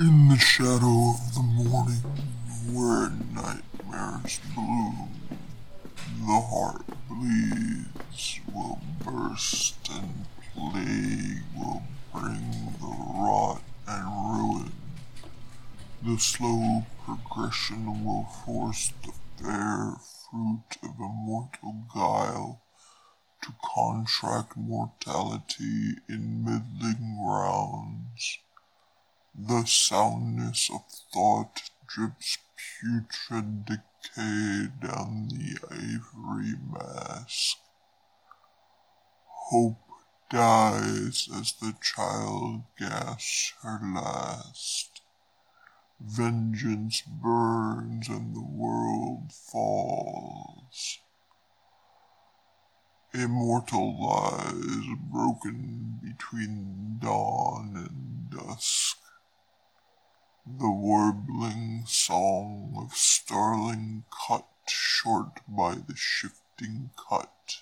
In the shadow of the morning, where nightmares bloom, the heart bleeds, will burst, and plague will bring the rot and ruin. The slow progression will force the fair fruit of immortal guile to contract mortality in middling rounds. The soundness of thought drips putrid decay down the ivory mask. Hope dies as the child gasps her last. Vengeance burns and the world falls. Immortal lies broken between dawn and dusk. The warbling song of starling cut short by the shifting cut.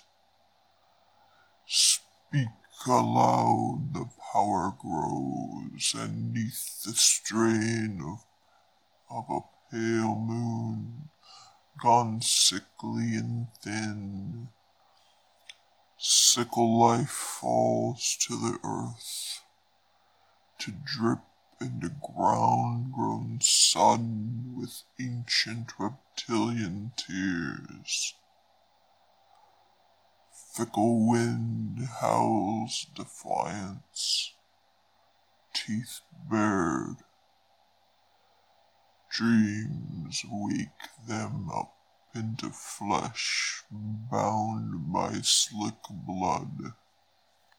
Speak aloud, the power grows, and neath the strain of a pale moon, gone sickly and thin, sickle life falls to the earth, to drip into ground grown sodden with ancient reptilian tears. Fickle wind howls defiance, teeth bared. Dreams wake them up into flesh bound by slick blood.